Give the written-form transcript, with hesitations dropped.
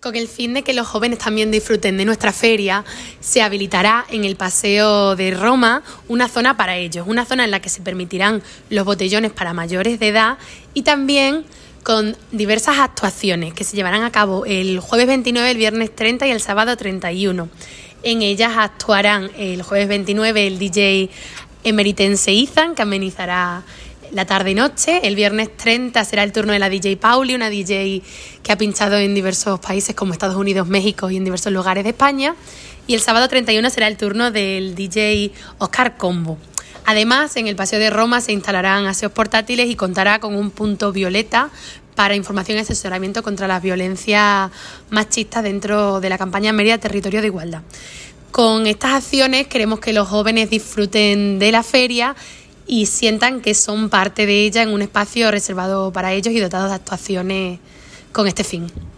Con el fin de que los jóvenes también disfruten de nuestra feria, se habilitará en el Paseo de Roma una zona para ellos, una zona en la que se permitirán los botellones para mayores de edad y también con diversas actuaciones que se llevarán a cabo el jueves 29, el viernes 30 y el sábado 31. En ellas actuarán el jueves 29 el DJ emeritense Ethan, que amenizará la tarde y noche. El viernes 30 será el turno de la DJ Pauli, una DJ que ha pinchado en diversos países como Estados Unidos, México y en diversos lugares de España. Y el sábado 31 será el turno del DJ Oscar Combo. Además, en el Paseo de Roma se instalarán aseos portátiles y contará con un punto violeta para información y asesoramiento contra las violencias machistas dentro de la campaña Mérida Territorio de Igualdad. Con estas acciones queremos que los jóvenes disfruten de la feria y sientan que son parte de ella en un espacio reservado para ellos y dotado de actuaciones con este fin.